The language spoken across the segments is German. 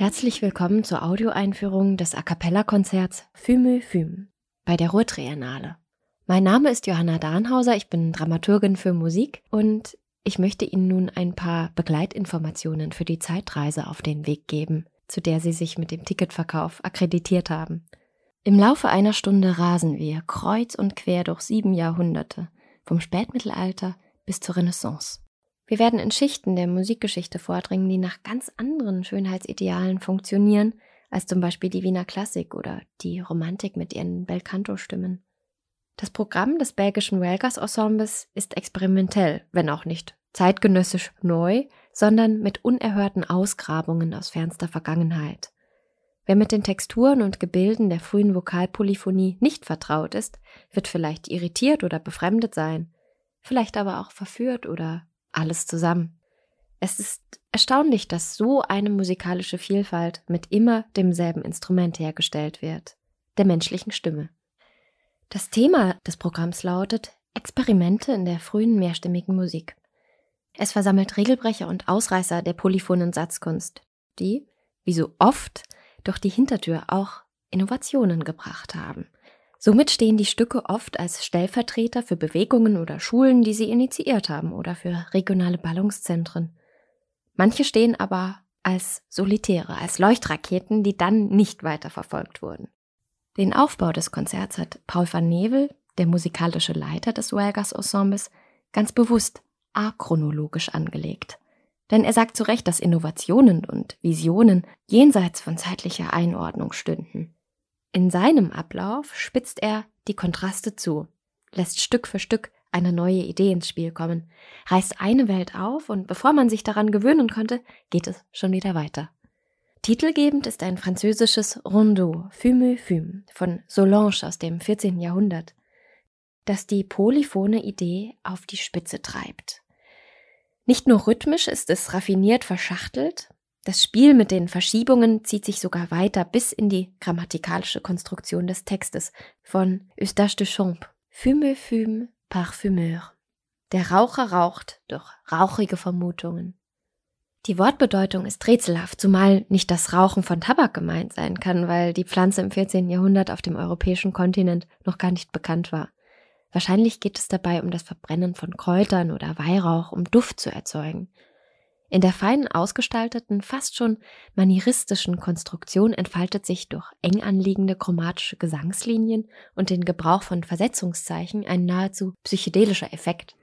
Herzlich willkommen zur Audioeinführung des A-cappella-Konzerts Fumö Füm bei der Ruhr-Triennale. Mein Name ist Johanna Dahnhauser, ich bin Dramaturgin für Musik und ich möchte Ihnen nun ein paar Begleitinformationen für die Zeitreise auf den Weg geben, zu der Sie sich mit dem Ticketverkauf akkreditiert haben. Im Laufe einer Stunde rasen wir kreuz und quer durch 7 Jahrhunderte, vom Spätmittelalter bis zur Renaissance. Wir werden in Schichten der Musikgeschichte vordringen, die nach ganz anderen Schönheitsidealen funktionieren, als zum Beispiel die Wiener Klassik oder die Romantik mit ihren Belcanto-Stimmen. Das Programm des belgischen Huelgas-Ensembles ist experimentell, wenn auch nicht zeitgenössisch neu, sondern mit unerhörten Ausgrabungen aus fernster Vergangenheit. Wer mit den Texturen und Gebilden der frühen Vokalpolyphonie nicht vertraut ist, wird vielleicht irritiert oder befremdet sein, vielleicht aber auch verführt oder alles zusammen. Es ist erstaunlich, dass so eine musikalische Vielfalt mit immer demselben Instrument hergestellt wird, der menschlichen Stimme. Das Thema des Programms lautet Experimente in der frühen mehrstimmigen Musik. Es versammelt Regelbrecher und Ausreißer der polyphonen Satzkunst, die, wie so oft, durch die Hintertür auch Innovationen gebracht haben. Somit stehen die Stücke oft als Stellvertreter für Bewegungen oder Schulen, die sie initiiert haben, oder für regionale Ballungszentren. Manche stehen aber als Solitäre, als Leuchtraketen, die dann nicht weiterverfolgt wurden. Den Aufbau des Konzerts hat Paul van Nevel, der musikalische Leiter des Huelgas-Ensembles, ganz bewusst achronologisch angelegt. Denn er sagt zu Recht, dass Innovationen und Visionen jenseits von zeitlicher Einordnung stünden. In seinem Ablauf spitzt er die Kontraste zu, lässt Stück für Stück eine neue Idee ins Spiel kommen, reißt eine Welt auf und bevor man sich daran gewöhnen konnte, geht es schon wieder weiter. Titelgebend ist ein französisches Rondeau, Fumö Füm, von Solange aus dem 14. Jahrhundert, das die polyphone Idee auf die Spitze treibt. Nicht nur rhythmisch ist es raffiniert verschachtelt, das Spiel mit den Verschiebungen zieht sich sogar weiter bis in die grammatikalische Konstruktion des Textes von Eustache de Champs. Fumö Füm, Parfumeur. Der Raucher raucht durch rauchige Vermutungen. Die Wortbedeutung ist rätselhaft, zumal nicht das Rauchen von Tabak gemeint sein kann, weil die Pflanze im 14. Jahrhundert auf dem europäischen Kontinent noch gar nicht bekannt war. Wahrscheinlich geht es dabei um das Verbrennen von Kräutern oder Weihrauch, um Duft zu erzeugen. In der fein ausgestalteten, fast schon manieristischen Konstruktion entfaltet sich durch eng anliegende chromatische Gesangslinien und den Gebrauch von Versetzungszeichen ein nahezu psychedelischer Effekt.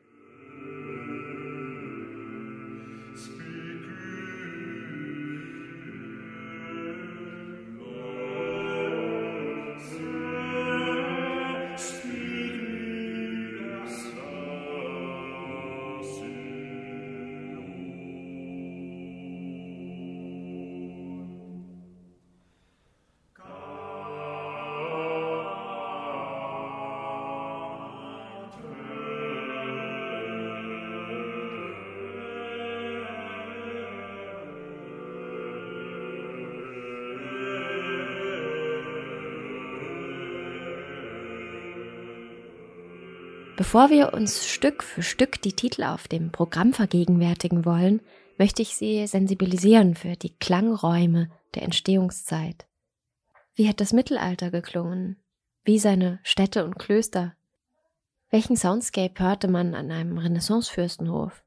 Bevor wir uns Stück für Stück die Titel auf dem Programm vergegenwärtigen wollen, möchte ich Sie sensibilisieren für die Klangräume der Entstehungszeit. Wie hat das Mittelalter geklungen? Wie seine Städte und Klöster? Welchen Soundscape hörte man an einem Renaissance-Fürstenhof?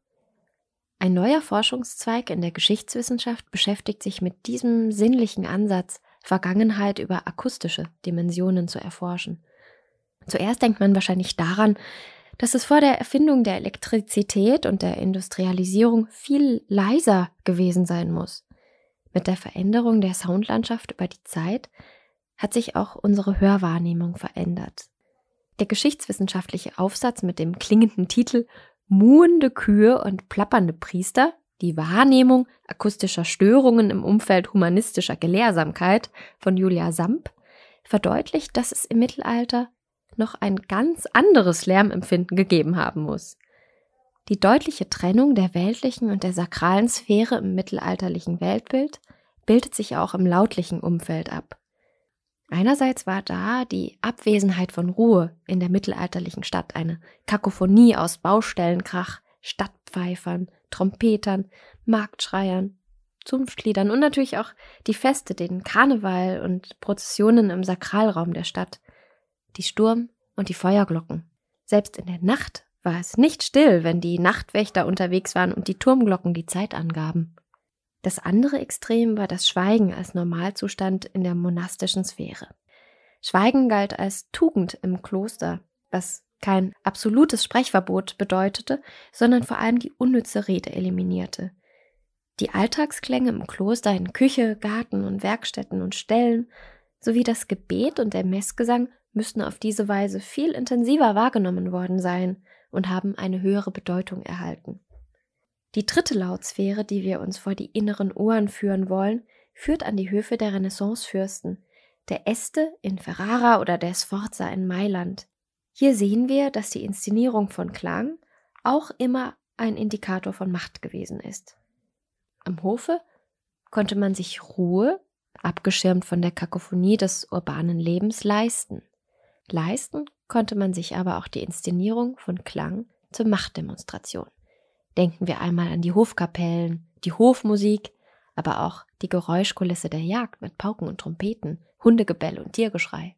Ein neuer Forschungszweig in der Geschichtswissenschaft beschäftigt sich mit diesem sinnlichen Ansatz, Vergangenheit über akustische Dimensionen zu erforschen. Zuerst denkt man wahrscheinlich daran, dass es vor der Erfindung der Elektrizität und der Industrialisierung viel leiser gewesen sein muss. Mit der Veränderung der Soundlandschaft über die Zeit hat sich auch unsere Hörwahrnehmung verändert. Der geschichtswissenschaftliche Aufsatz mit dem klingenden Titel Muhende Kühe und plappernde Priester, die Wahrnehmung akustischer Störungen im Umfeld humanistischer Gelehrsamkeit von Julia Samp verdeutlicht, dass es im Mittelalter noch ein ganz anderes Lärmempfinden gegeben haben muss. Die deutliche Trennung der weltlichen und der sakralen Sphäre im mittelalterlichen Weltbild bildet sich auch im lautlichen Umfeld ab. Einerseits war da die Abwesenheit von Ruhe in der mittelalterlichen Stadt, eine Kakophonie aus Baustellenkrach, Stadtpfeifern, Trompetern, Marktschreiern, Zunftliedern und natürlich auch die Feste, den Karneval und Prozessionen im Sakralraum der Stadt, die Sturm- und die Feuerglocken. Selbst in der Nacht war es nicht still, wenn die Nachtwächter unterwegs waren und die Turmglocken die Zeit angaben. Das andere Extrem war das Schweigen als Normalzustand in der monastischen Sphäre. Schweigen galt als Tugend im Kloster, was kein absolutes Sprechverbot bedeutete, sondern vor allem die unnütze Rede eliminierte. Die Alltagsklänge im Kloster in Küche, Garten und Werkstätten und Ställen sowie das Gebet und der Messgesang müssten auf diese Weise viel intensiver wahrgenommen worden sein und haben eine höhere Bedeutung erhalten. Die dritte Lautsphäre, die wir uns vor die inneren Ohren führen wollen, führt an die Höfe der Renaissancefürsten, der Este in Ferrara oder der Sforza in Mailand. Hier sehen wir, dass die Inszenierung von Klang auch immer ein Indikator von Macht gewesen ist. Am Hofe konnte man sich Ruhe, abgeschirmt von der Kakophonie des urbanen Lebens, leisten. Leisten konnte man sich aber auch die Inszenierung von Klang zur Machtdemonstration. Denken wir einmal an die Hofkapellen, die Hofmusik, aber auch die Geräuschkulisse der Jagd mit Pauken und Trompeten, Hundegebell und Tiergeschrei.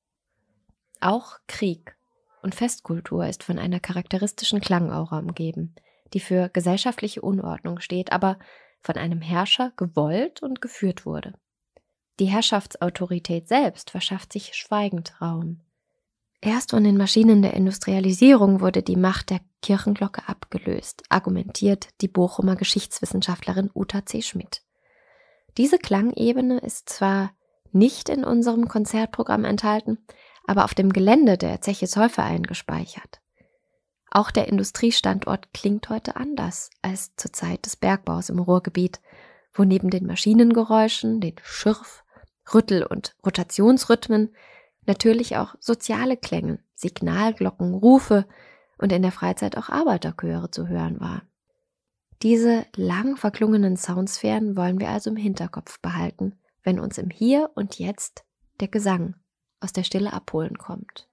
Auch Krieg und Festkultur ist von einer charakteristischen Klangaura umgeben, die für gesellschaftliche Unordnung steht, aber von einem Herrscher gewollt und geführt wurde. Die Herrschaftsautorität selbst verschafft sich schweigend Raum. Erst von den Maschinen der Industrialisierung wurde die Macht der Kirchenglocke abgelöst, argumentiert die Bochumer Geschichtswissenschaftlerin Uta C. Schmidt. Diese Klangebene ist zwar nicht in unserem Konzertprogramm enthalten, aber auf dem Gelände der Zeche Zollverein gespeichert. Auch der Industriestandort klingt heute anders als zur Zeit des Bergbaus im Ruhrgebiet, wo neben den Maschinengeräuschen, den Schürf-, Rüttel- und Rotationsrhythmen natürlich auch soziale Klänge, Signalglocken, Rufe und in der Freizeit auch Arbeiterchöre zu hören waren. Diese lang verklungenen Soundsphären wollen wir also im Hinterkopf behalten, wenn uns im Hier und Jetzt der Gesang aus der Stille abholen kommt.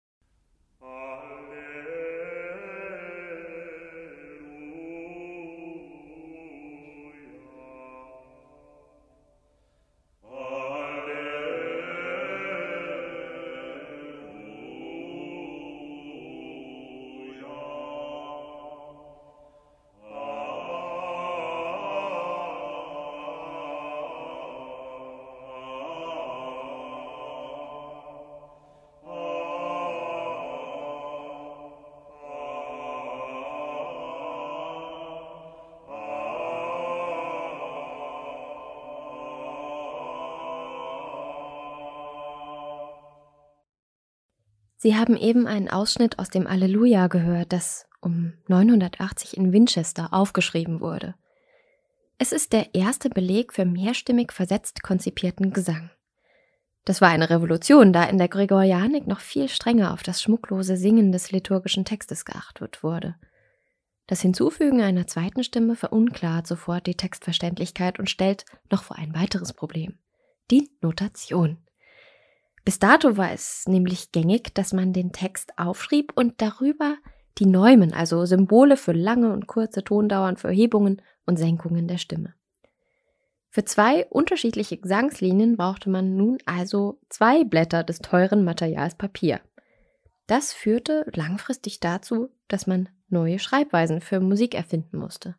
Sie haben eben einen Ausschnitt aus dem Alleluja gehört, das um 980 in Winchester aufgeschrieben wurde. Es ist der erste Beleg für mehrstimmig versetzt konzipierten Gesang. Das war eine Revolution, da in der Gregorianik noch viel strenger auf das schmucklose Singen des liturgischen Textes geachtet wurde. Das Hinzufügen einer zweiten Stimme verunklart sofort die Textverständlichkeit und stellt noch vor ein weiteres Problem: die Notation. Bis dato war es nämlich gängig, dass man den Text aufschrieb und darüber die Neumen, also Symbole für lange und kurze Tondauern, für Hebungen und Senkungen der Stimme. Für zwei unterschiedliche Gesangslinien brauchte man nun also 2 Blätter des teuren Materials Papier. Das führte langfristig dazu, dass man neue Schreibweisen für Musik erfinden musste.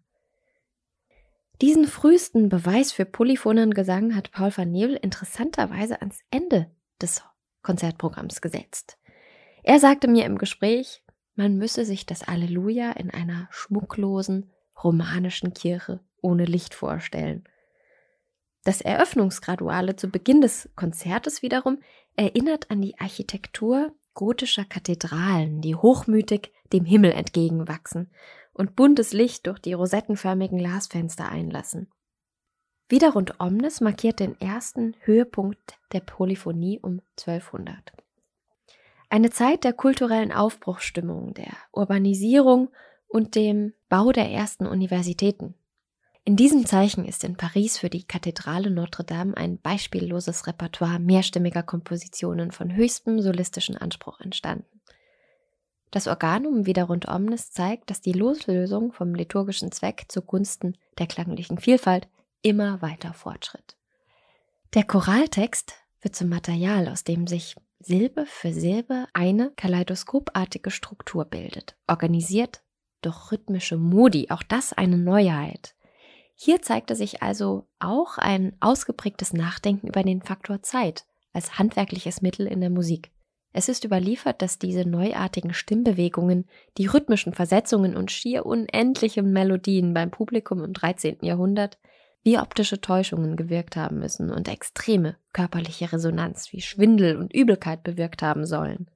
Diesen frühesten Beweis für polyphonen Gesang hat Paul van Nebel interessanterweise ans Ende des Konzertprogramms gesetzt. Er sagte mir im Gespräch, man müsse sich das Alleluja in einer schmucklosen, romanischen Kirche ohne Licht vorstellen. Das Eröffnungsgraduale zu Beginn des Konzertes wiederum erinnert an die Architektur gotischer Kathedralen, die hochmütig dem Himmel entgegenwachsen und buntes Licht durch die rosettenförmigen Glasfenster einlassen. Wieder rund Omnes markiert den ersten Höhepunkt der Polyphonie um 1200. Eine Zeit der kulturellen Aufbruchsstimmung, der Urbanisierung und dem Bau der ersten Universitäten. In diesem Zeichen ist in Paris für die Kathedrale Notre Dame ein beispielloses Repertoire mehrstimmiger Kompositionen von höchstem solistischen Anspruch entstanden. Das Organum Wieder rund Omnes zeigt, dass die Loslösung vom liturgischen Zweck zugunsten der klanglichen Vielfalt immer weiter fortschritt. Der Choraltext wird zum Material, aus dem sich Silbe für Silbe eine kaleidoskopartige Struktur bildet, organisiert durch rhythmische Modi, auch das eine Neuheit. Hier zeigte sich also auch ein ausgeprägtes Nachdenken über den Faktor Zeit als handwerkliches Mittel in der Musik. Es ist überliefert, dass diese neuartigen Stimmbewegungen, die rhythmischen Versetzungen und schier unendlichen Melodien beim Publikum im 13. Jahrhundert wie optische Täuschungen gewirkt haben müssen und extreme körperliche Resonanz wie Schwindel und Übelkeit bewirkt haben sollen.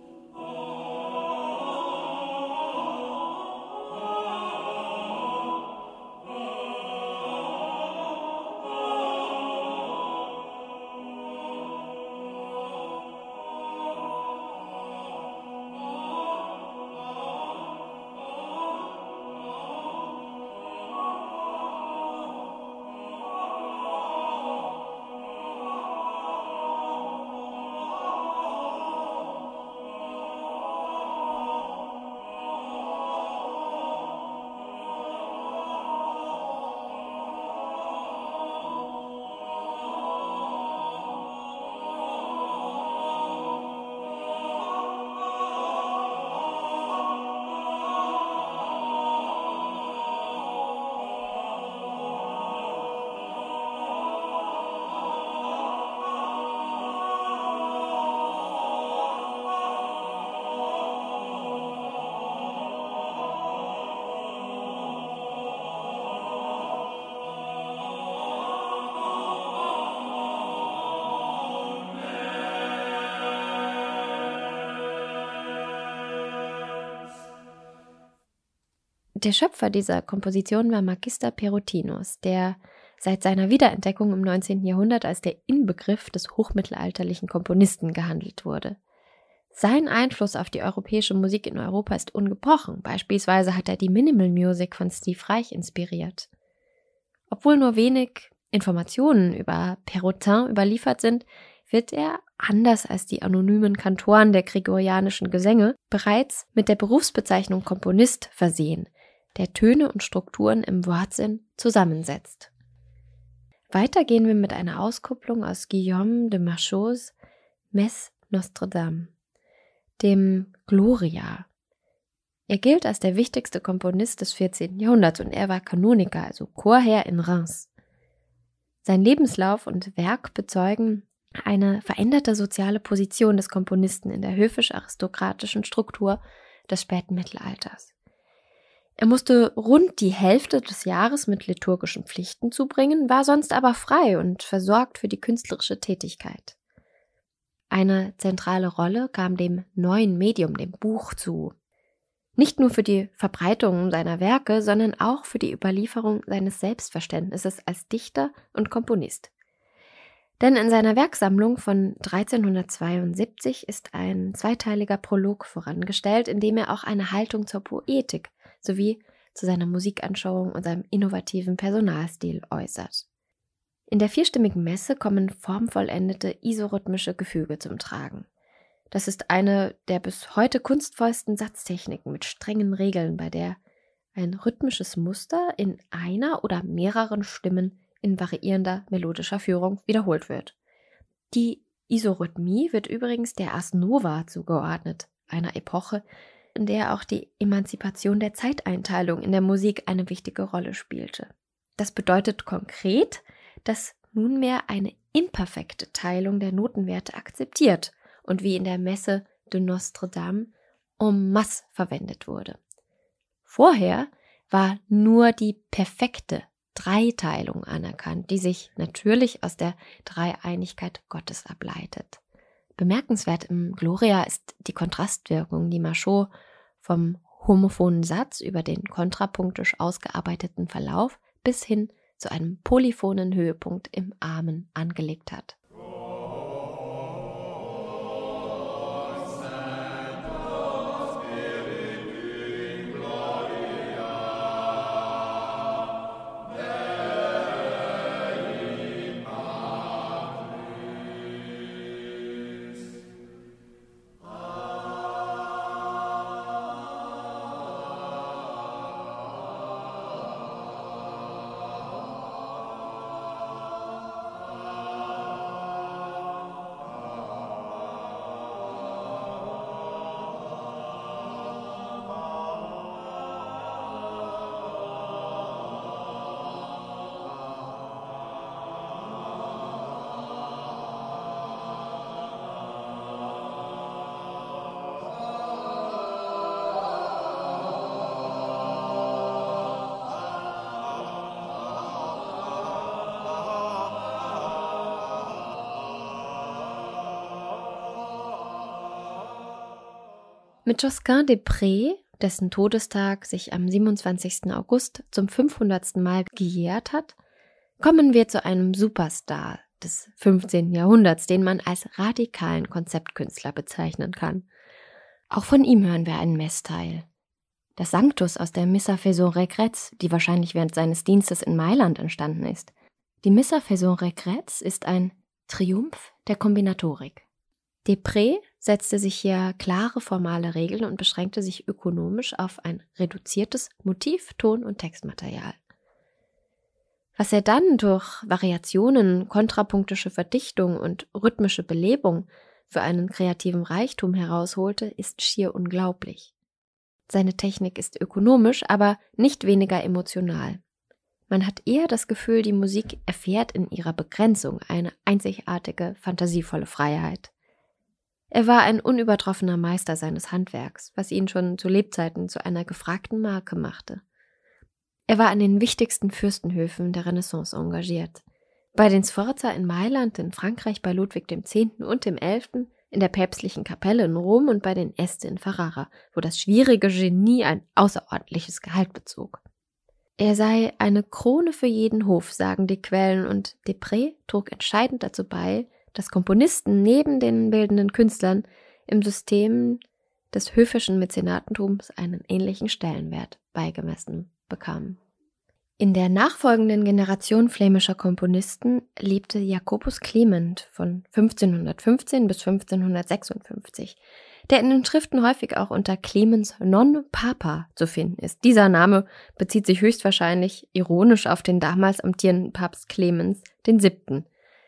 Der Schöpfer dieser Komposition war Magister Perotinus, der seit seiner Wiederentdeckung im 19. Jahrhundert als der Inbegriff des hochmittelalterlichen Komponisten gehandelt wurde. Sein Einfluss auf die europäische Musik in Europa ist ungebrochen. Beispielsweise hat er die Minimal Music von Steve Reich inspiriert. Obwohl nur wenig Informationen über Perotin überliefert sind, wird er, anders als die anonymen Kantoren der gregorianischen Gesänge, bereits mit der Berufsbezeichnung Komponist versehen, der Töne und Strukturen im Wortsinn zusammensetzt. Weiter gehen wir mit einer Auskopplung aus Guillaume de Machaut's Messe Notre-Dame, dem Gloria. Er gilt als der wichtigste Komponist des 14. Jahrhunderts und er war Kanoniker, also Chorherr in Reims. Sein Lebenslauf und Werk bezeugen eine veränderte soziale Position des Komponisten in der höfisch-aristokratischen Struktur des späten Mittelalters. Er musste rund die Hälfte des Jahres mit liturgischen Pflichten zubringen, war sonst aber frei und versorgt für die künstlerische Tätigkeit. Eine zentrale Rolle kam dem neuen Medium, dem Buch, zu. Nicht nur für die Verbreitung seiner Werke, sondern auch für die Überlieferung seines Selbstverständnisses als Dichter und Komponist. Denn in seiner Werksammlung von 1372 ist ein zweiteiliger Prolog vorangestellt, in dem er auch eine Haltung zur Poetik sowie zu seiner Musikanschauung und seinem innovativen Personalstil äußert. In der vierstimmigen Messe kommen formvollendete isorhythmische Gefüge zum Tragen. Das ist eine der bis heute kunstvollsten Satztechniken mit strengen Regeln, bei der ein rhythmisches Muster in einer oder mehreren Stimmen in variierender melodischer Führung wiederholt wird. Die Isorhythmie wird übrigens der Ars Nova zugeordnet, einer Epoche, in der auch die Emanzipation der Zeiteinteilung in der Musik eine wichtige Rolle spielte. Das bedeutet konkret, dass nunmehr eine imperfekte Teilung der Notenwerte akzeptiert und wie in der Messe de Notre-Dame en masse verwendet wurde. Vorher war nur die perfekte Dreiteilung anerkannt, die sich natürlich aus der Dreieinigkeit Gottes ableitet. Bemerkenswert im Gloria ist die Kontrastwirkung, die Machaut vom homophonen Satz über den kontrapunktisch ausgearbeiteten Verlauf bis hin zu einem polyphonen Höhepunkt im Amen angelegt hat. Mit Josquin des Prez, dessen Todestag sich am 27. August zum 500. Mal gejährt hat, kommen wir zu einem Superstar des 15. Jahrhunderts, den man als radikalen Konzeptkünstler bezeichnen kann. Auch von ihm hören wir einen Messteil. Das Sanctus aus der Missa Faison Regrets, die wahrscheinlich während seines Dienstes in Mailand entstanden ist. Die Missa Faison Regrets ist ein Triumph der Kombinatorik. Des Prez setzte sich hier klare formale Regeln und beschränkte sich ökonomisch auf ein reduziertes Motiv-, Ton- und Textmaterial. Was er dann durch Variationen, kontrapunktische Verdichtung und rhythmische Belebung für einen kreativen Reichtum herausholte, ist schier unglaublich. Seine Technik ist ökonomisch, aber nicht weniger emotional. Man hat eher das Gefühl, die Musik erfährt in ihrer Begrenzung eine einzigartige, fantasievolle Freiheit. Er war ein unübertroffener Meister seines Handwerks, was ihn schon zu Lebzeiten zu einer gefragten Marke machte. Er war an den wichtigsten Fürstenhöfen der Renaissance engagiert. Bei den Sforza in Mailand, in Frankreich bei Ludwig X. und dem 11., in der päpstlichen Kapelle in Rom und bei den Este in Ferrara, wo das schwierige Genie ein außerordentliches Gehalt bezog. Er sei eine Krone für jeden Hof, sagen die Quellen, und Des Prez trug entscheidend dazu bei, dass Komponisten neben den bildenden Künstlern im System des höfischen Mäzenatentums einen ähnlichen Stellenwert beigemessen bekamen. In der nachfolgenden Generation flämischer Komponisten lebte Jacobus Clement von 1515 bis 1556, der in den Schriften häufig auch unter Clemens non Papa zu finden ist. Dieser Name bezieht sich höchstwahrscheinlich ironisch auf den damals amtierenden Papst Clemens VII.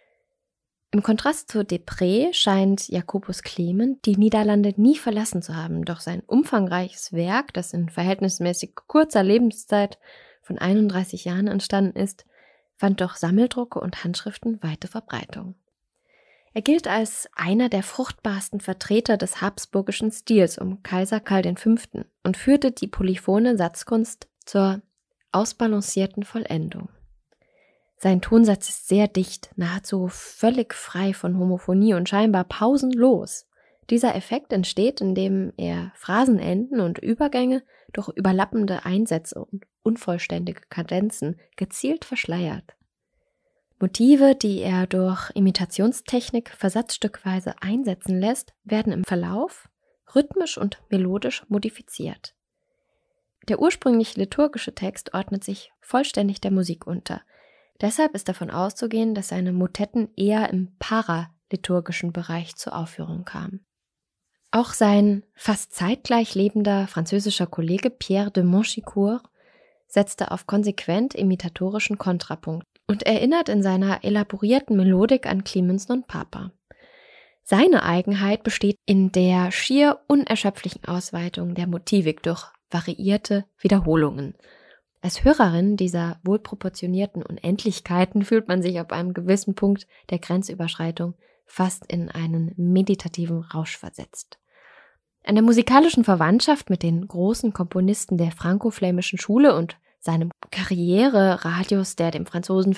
Im Kontrast zu Des Prez scheint Jacobus Clement die Niederlande nie verlassen zu haben, doch sein umfangreiches Werk, das in verhältnismäßig kurzer Lebenszeit von 31 Jahren entstanden ist, fand durch Sammeldrucke und Handschriften weite Verbreitung. Er gilt als einer der fruchtbarsten Vertreter des habsburgischen Stils um Kaiser Karl V. und führte die polyphone Satzkunst zur ausbalancierten Vollendung. Sein Tonsatz ist sehr dicht, nahezu völlig frei von Homophonie und scheinbar pausenlos. Dieser Effekt entsteht, indem er Phrasenenden und Übergänge durch überlappende Einsätze und unvollständige Kadenzen gezielt verschleiert. Motive, die er durch Imitationstechnik versatzstückweise einsetzen lässt, werden im Verlauf rhythmisch und melodisch modifiziert. Der ursprünglich liturgische Text ordnet sich vollständig der Musik unter. Deshalb ist davon auszugehen, dass seine Motetten eher im paraliturgischen Bereich zur Aufführung kamen. Auch sein fast zeitgleich lebender französischer Kollege Pierre de Montchicourt setzte auf konsequent imitatorischen Kontrapunkt und erinnert in seiner elaborierten Melodik an Clemens non Papa. Seine Eigenheit besteht in der schier unerschöpflichen Ausweitung der Motivik durch variierte Wiederholungen. Als Hörerin dieser wohlproportionierten Unendlichkeiten fühlt man sich ab einem gewissen Punkt der Grenzüberschreitung fast in einen meditativen Rausch versetzt. An der musikalischen Verwandtschaft mit den großen Komponisten der franko-flämischen Schule und seinem Karriereradius, der dem Franzosen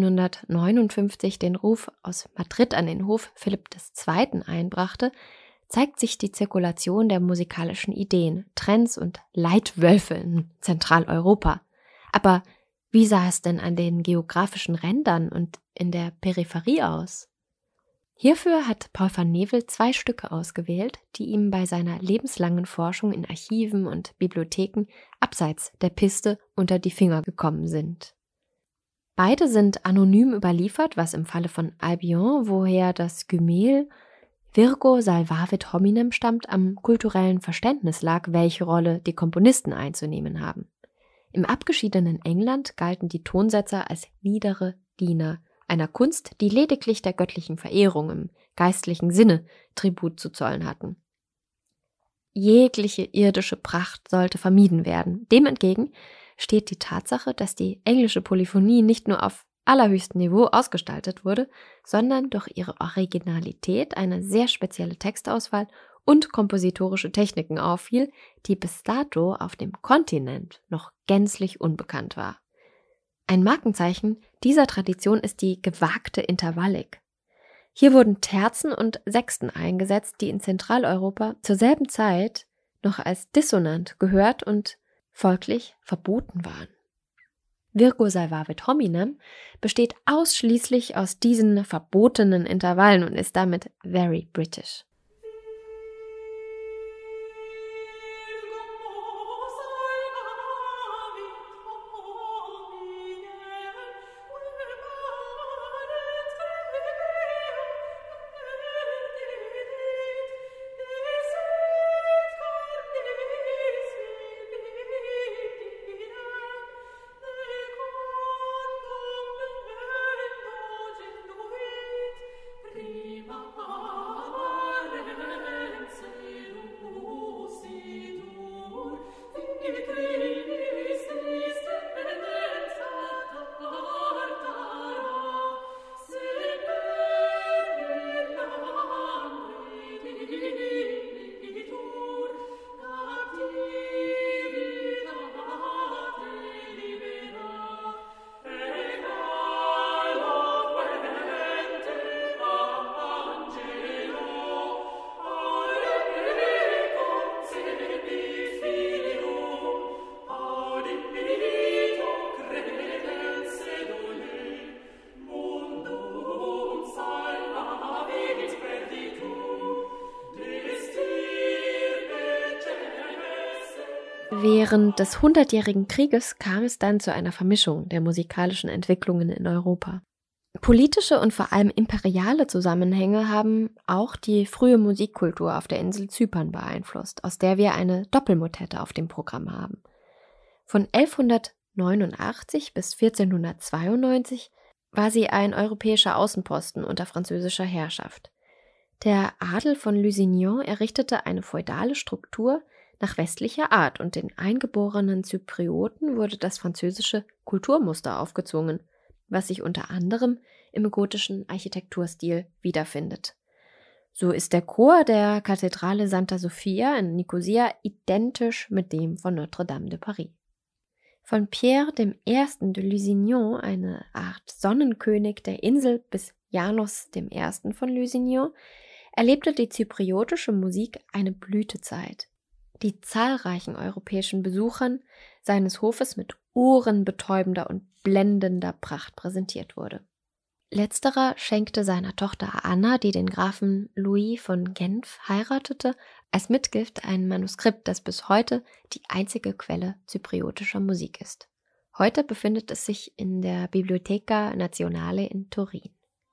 1559 den Ruf aus Madrid an den Hof Philipp II. Einbrachte, zeigt sich die Zirkulation der musikalischen Ideen, Trends und Leitwölfe in Zentraleuropa. Aber wie sah es denn an den geografischen Rändern und in der Peripherie aus? Hierfür hat Paul van Nevel 2 Stücke ausgewählt, die ihm bei seiner lebenslangen Forschung in Archiven und Bibliotheken abseits der Piste unter die Finger gekommen sind. Beide sind anonym überliefert, was im Falle von Albion, woher das Gemälde Virgo salvavit hominem stammt, am kulturellen Verständnis lag, welche Rolle die Komponisten einzunehmen haben. Im abgeschiedenen England galten die Tonsetzer als niedere Diener einer Kunst, die lediglich der göttlichen Verehrung im geistlichen Sinne Tribut zu zollen hatten. Jegliche irdische Pracht sollte vermieden werden. Dem entgegen steht die Tatsache, dass die englische Polyphonie nicht nur auf allerhöchstem Niveau ausgestaltet wurde, sondern durch ihre Originalität, eine sehr spezielle Textauswahl und kompositorische Techniken auffiel, die bis dato auf dem Kontinent noch gänzlich unbekannt war. Ein Markenzeichen dieser Tradition ist die gewagte Intervallik. Hier wurden Terzen und Sechsten eingesetzt, die in Zentraleuropa zur selben Zeit noch als dissonant gehört und folglich verboten waren. Virgo Salvavit Hominem besteht ausschließlich aus diesen verbotenen Intervallen und ist damit very British. Während des 100-jährigen Krieges kam es dann zu einer Vermischung der musikalischen Entwicklungen in Europa. Politische und vor allem imperiale Zusammenhänge haben auch die frühe Musikkultur auf der Insel Zypern beeinflusst, aus der wir eine Doppelmotette auf dem Programm haben. Von 1189 bis 1492 war sie ein europäischer Außenposten unter französischer Herrschaft. Der Adel von Lusignan errichtete eine feudale Struktur nach westlicher Art und den eingeborenen Zyprioten wurde das französische Kulturmuster aufgezwungen, was sich unter anderem im gotischen Architekturstil wiederfindet. So ist der Chor der Kathedrale Santa Sofia in Nikosia identisch mit dem von Notre-Dame de Paris. Von Pierre I. de Lusignan, eine Art Sonnenkönig der Insel, bis Janos I. von Lusignan, erlebte die zypriotische Musik eine Blütezeit, die zahlreichen europäischen Besuchern seines Hofes mit ohrenbetäubender und blendender Pracht präsentiert wurde. Letzterer schenkte seiner Tochter Anna, die den Grafen Louis von Genf heiratete, als Mitgift ein Manuskript, das bis heute die einzige Quelle zypriotischer Musik ist. Heute befindet es sich in der Biblioteca Nazionale in Turin.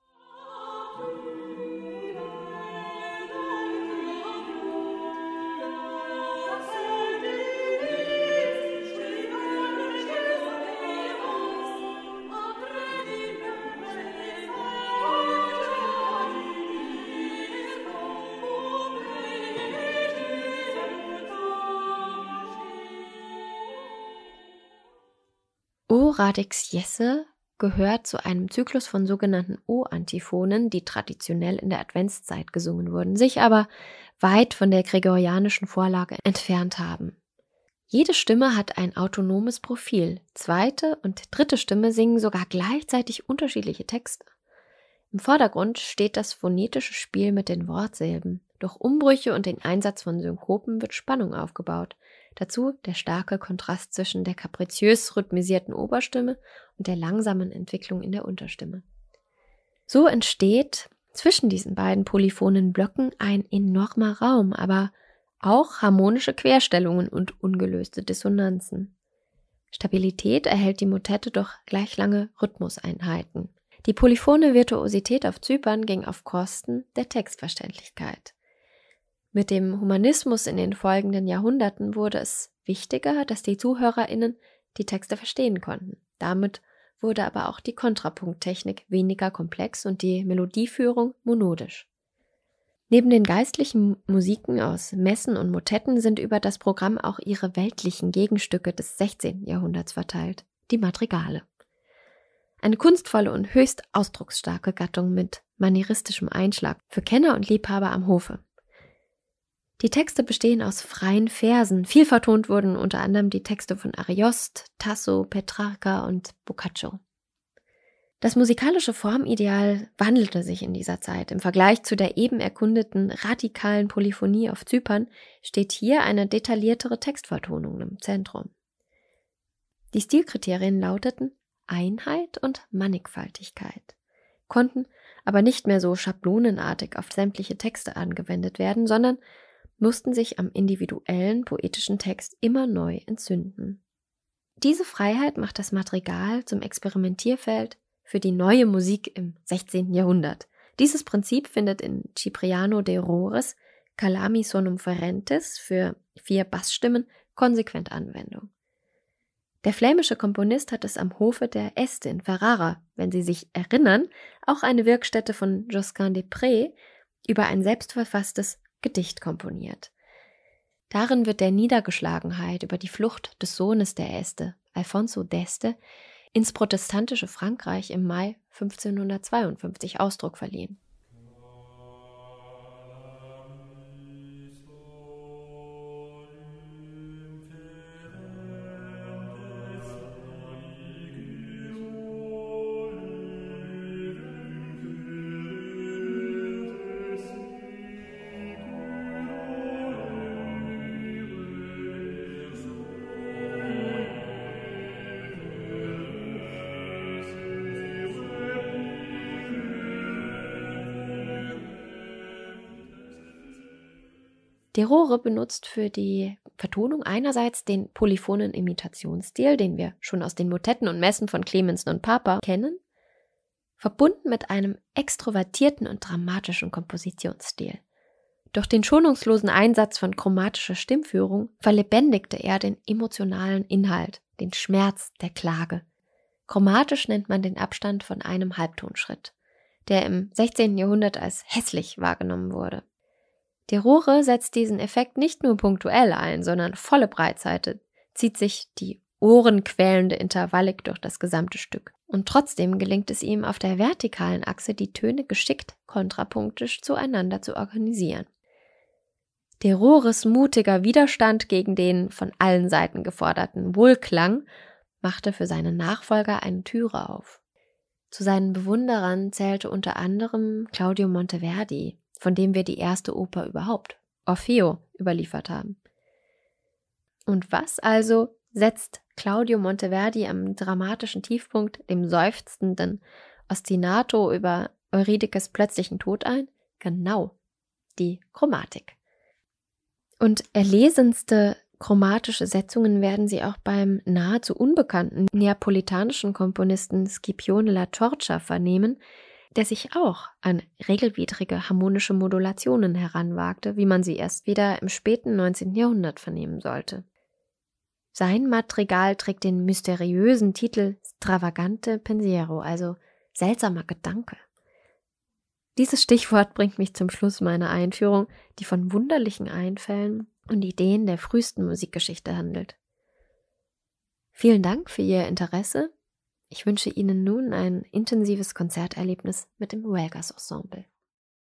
O-Radix Jesse gehört zu einem Zyklus von sogenannten O-Antiphonen, die traditionell in der Adventszeit gesungen wurden, sich aber weit von der gregorianischen Vorlage entfernt haben. Jede Stimme hat ein autonomes Profil. Zweite und dritte Stimme singen sogar gleichzeitig unterschiedliche Texte. Im Vordergrund steht das phonetische Spiel mit den Wortsilben. Durch Umbrüche und den Einsatz von Synkopen wird Spannung aufgebaut. Dazu der starke Kontrast zwischen der kapriziös rhythmisierten Oberstimme und der langsamen Entwicklung in der Unterstimme. So entsteht zwischen diesen beiden polyphonen Blöcken ein enormer Raum, aber auch harmonische Querstellungen und ungelöste Dissonanzen. Stabilität erhält die Motette durch gleich lange Rhythmuseinheiten. Die polyphone Virtuosität auf Zypern ging auf Kosten der Textverständlichkeit. Mit dem Humanismus in den folgenden Jahrhunderten wurde es wichtiger, dass die ZuhörerInnen die Texte verstehen konnten. Damit wurde aber auch die Kontrapunkttechnik weniger komplex und die Melodieführung monodisch. Neben den geistlichen Musiken aus Messen und Motetten sind über das Programm auch ihre weltlichen Gegenstücke des 16. Jahrhunderts verteilt, die Madrigale. Eine kunstvolle und höchst ausdrucksstarke Gattung mit manieristischem Einschlag für Kenner und Liebhaber am Hofe. Die Texte bestehen aus freien Versen. Viel vertont wurden unter anderem die Texte von Ariost, Tasso, Petrarca und Boccaccio. Das musikalische Formideal wandelte sich in dieser Zeit. Im Vergleich zu der eben erkundeten radikalen Polyphonie auf Zypern steht hier eine detailliertere Textvertonung im Zentrum. Die Stilkriterien lauteten Einheit und Mannigfaltigkeit, konnten aber nicht mehr so schablonenartig auf sämtliche Texte angewendet werden, sondern mussten sich am individuellen poetischen Text immer neu entzünden. Diese Freiheit macht das Madrigal zum Experimentierfeld für die neue Musik im 16. Jahrhundert. Dieses Prinzip findet in Cipriano de Rores Calami sonum ferentes für 4 Bassstimmen konsequent Anwendung. Der flämische Komponist hat es am Hofe der Este in Ferrara, wenn Sie sich erinnern, auch eine Wirkstätte von Josquin des Prés, über ein selbstverfasstes Gedicht komponiert. Darin wird der Niedergeschlagenheit über die Flucht des Sohnes der Este, Alfonso d'Este, ins protestantische Frankreich im Mai 1552 Ausdruck verliehen. De Rore benutzt für die Vertonung einerseits den polyphonen Imitationsstil, den wir schon aus den Motetten und Messen von Clemenson und Papa kennen, verbunden mit einem extrovertierten und dramatischen Kompositionsstil. Durch den schonungslosen Einsatz von chromatischer Stimmführung verlebendigte er den emotionalen Inhalt, den Schmerz der Klage. Chromatisch nennt man den Abstand von einem Halbtonschritt, der im 16. Jahrhundert als hässlich wahrgenommen wurde. De Rore setzt diesen Effekt nicht nur punktuell ein, sondern volle Breitseite, zieht sich die ohrenquälende Intervallik durch das gesamte Stück. Und trotzdem gelingt es ihm, auf der vertikalen Achse die Töne geschickt kontrapunktisch zueinander zu organisieren. De Rores mutiger Widerstand gegen den von allen Seiten geforderten Wohlklang machte für seine Nachfolger eine Türe auf. Zu seinen Bewunderern zählte unter anderem Claudio Monteverdi, von dem wir die erste Oper überhaupt, Orfeo, überliefert haben. Und was also setzt Claudio Monteverdi am dramatischen Tiefpunkt, dem seufzenden Ostinato über Eurydikes plötzlichen Tod ein? Genau, die Chromatik. Und erlesenste chromatische Setzungen werden Sie auch beim nahezu unbekannten neapolitanischen Komponisten Scipione La Torcia vernehmen, der sich auch an regelwidrige harmonische Modulationen heranwagte, wie man sie erst wieder im späten 19. Jahrhundert vernehmen sollte. Sein Madrigal trägt den mysteriösen Titel Stravagante Pensiero, also seltsamer Gedanke. Dieses Stichwort bringt mich zum Schluss meiner Einführung, die von wunderlichen Einfällen und Ideen der frühesten Musikgeschichte handelt. Vielen Dank für Ihr Interesse. Ich wünsche Ihnen nun ein intensives Konzerterlebnis mit dem Huelgas Ensemble.